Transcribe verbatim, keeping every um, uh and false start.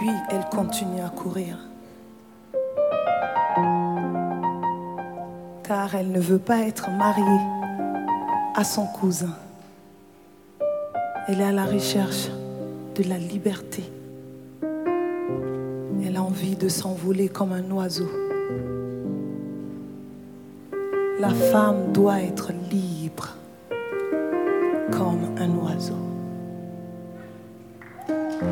puis elle continue à courir. Car elle ne veut pas être mariée à son cousin. Elle est à la recherche de la liberté. Elle a envie de s'envoler comme un oiseau. La femme doit être libre comme un oiseau.